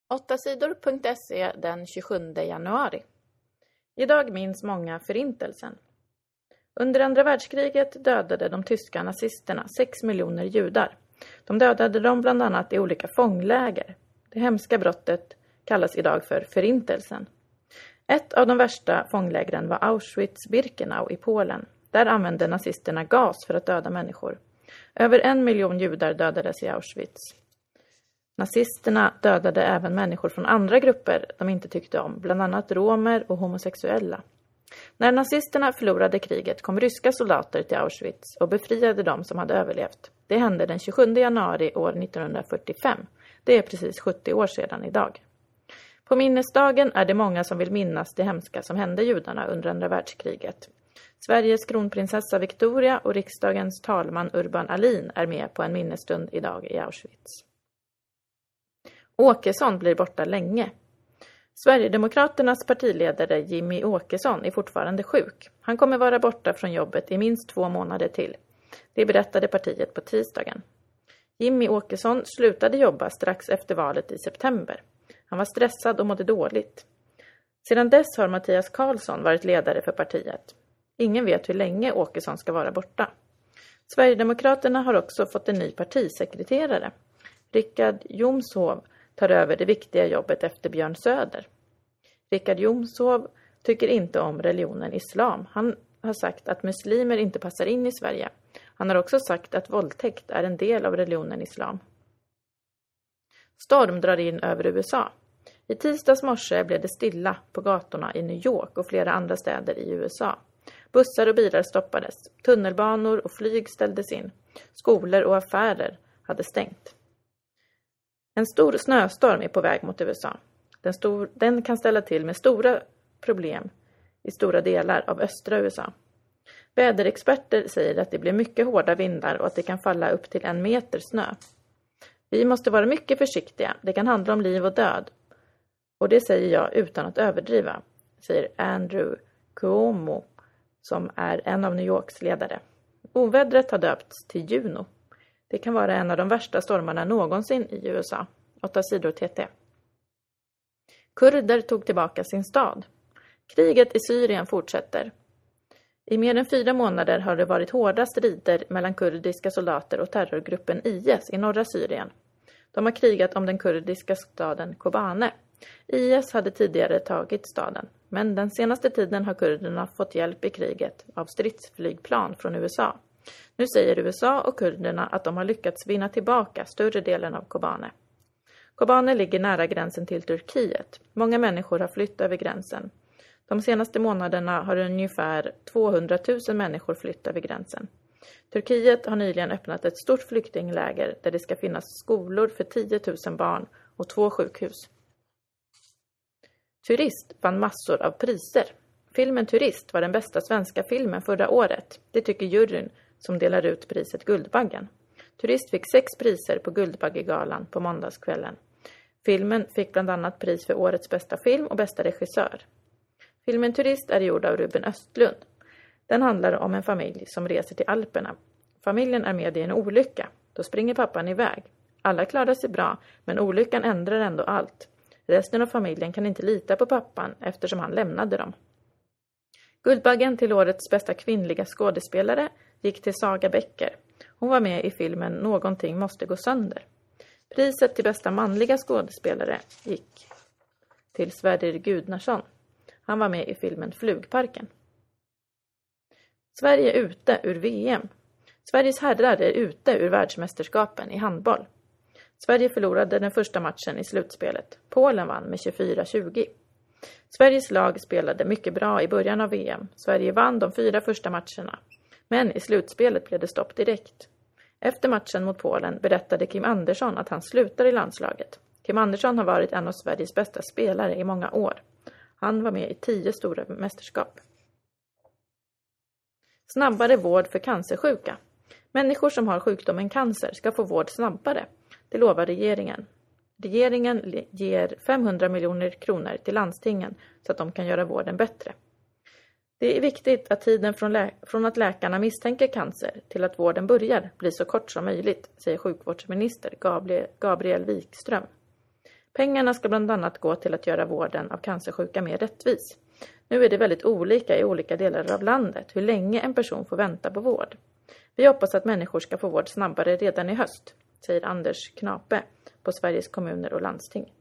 8sidor.se den 27 januari. Idag minns många förintelsen. Under andra världskriget dödade de tyska nazisterna 6 miljoner judar. De dödade dem bland annat i olika fångläger. Det hemska brottet kallas idag för förintelsen. Ett av de värsta fånglägren var Auschwitz-Birkenau i Polen. Där använde nazisterna gas för att döda människor. Över 1 miljon judar dödades i Auschwitz. Nazisterna dödade även människor från andra grupper de inte tyckte om, bland annat romer och homosexuella. När nazisterna förlorade kriget kom ryska soldater till Auschwitz och befriade dem som hade överlevt. Det hände den 27 januari år 1945. Det är precis 70 år sedan idag. På minnesdagen är det många som vill minnas det hemska som hände judarna under andra världskriget. Sveriges kronprinsessa Victoria och riksdagens talman Urban Ahlin är med på en minnesstund idag i Auschwitz. Åkesson blir borta länge. Sverigedemokraternas partiledare Jimmy Åkesson är fortfarande sjuk. Han kommer vara borta från jobbet i minst 2 månader till. Det berättade partiet på tisdagen. Jimmy Åkesson slutade jobba strax efter valet i september. Han var stressad och mådde dåligt. Sedan dess har Mattias Karlsson varit ledare för partiet. Ingen vet hur länge Åkesson ska vara borta. Sverigedemokraterna har också fått en ny partisekreterare. Rickard Jomshov tar över det viktiga jobbet efter Björn Söder. Rickard Jomshov tycker inte om religionen islam. Han har sagt att muslimer inte passar in i Sverige. Han har också sagt att våldtäkt är en del av religionen islam. Storm drar in över USA. I tisdags morse blev det stilla på gatorna i New York och flera andra städer i USA. Bussar och bilar stoppades. Tunnelbanor och flyg ställdes in. Skolor och affärer hade stängt. En stor snöstorm är på väg mot USA. Den kan ställa till med stora problem i stora delar av östra USA. Väderexperter säger att det blir mycket hårda vindar och att det kan falla upp till 1 meter snö. Vi måste vara mycket försiktiga. Det kan handla om liv och död. Och det säger jag utan att överdriva, säger Andrew Cuomo, som är en av New Yorks ledare. Ovädret har döpts till Juno. Det kan vara en av de värsta stormarna någonsin i USA. 8 sidor TT. Kurder tog tillbaka sin stad. Kriget i Syrien fortsätter. I mer än 4 månader har det varit hårda strider mellan kurdiska soldater och terrorgruppen IS i norra Syrien. De har krigat om den kurdiska staden Kobane. IS hade tidigare tagit staden, men den senaste tiden har kurderna fått hjälp i kriget av stridsflygplan från USA. Nu säger USA och kurderna att de har lyckats vinna tillbaka större delen av Kobane. Kobane ligger nära gränsen till Turkiet. Många människor har flytt över gränsen. De senaste månaderna har ungefär 200 000 människor flytt över gränsen. Turkiet har nyligen öppnat ett stort flyktingläger där det ska finnas skolor för 10 000 barn och 2 sjukhus. Turist vann massor av priser. Filmen Turist var den bästa svenska filmen förra året. Det tycker juryn som delar ut priset Guldbaggen. Turist fick 6 priser på Guldbaggegalan på måndagskvällen. Filmen fick bland annat pris för årets bästa film och bästa regissör. Filmen Turist är gjord av Ruben Östlund. Den handlar om en familj som reser till Alperna. Familjen är med i en olycka. Då springer pappan iväg. Alla klarar sig bra, men olyckan ändrar ändå allt. Resten av familjen kan inte lita på pappan eftersom han lämnade dem. Guldbaggen till årets bästa kvinnliga skådespelare gick till Saga Becker. Hon var med i filmen Någonting måste gå sönder. Priset till bästa manliga skådespelare gick till Sverrir Gudnason. Han var med i filmen Flugparken. Sverige är ute ur VM. Sveriges herrar är ute ur världsmästerskapen i handboll. Sverige förlorade den första matchen i slutspelet. Polen vann med 24-20. Sveriges lag spelade mycket bra i början av VM. Sverige vann de 4 första matcherna. Men i slutspelet blev det stopp direkt. Efter matchen mot Polen berättade Kim Andersson att han slutar i landslaget. Kim Andersson har varit en av Sveriges bästa spelare i många år. Han var med i 10 stora mästerskap. Snabbare vård för cancersjuka. Människor som har sjukdomen cancer ska få vård snabbare. Det lovar regeringen. Regeringen ger 500 miljoner kronor till landstingen så att de kan göra vården bättre. Det är viktigt att tiden från att läkarna misstänker cancer till att vården börjar blir så kort som möjligt, säger sjukvårdsminister Gabriel Wikström. Pengarna ska bland annat gå till att göra vården av cancersjuka mer rättvis. Nu är det väldigt olika i olika delar av landet hur länge en person får vänta på vård. Vi hoppas att människor ska få vård snabbare redan i höst, säger Anders Knape på Sveriges kommuner och landsting.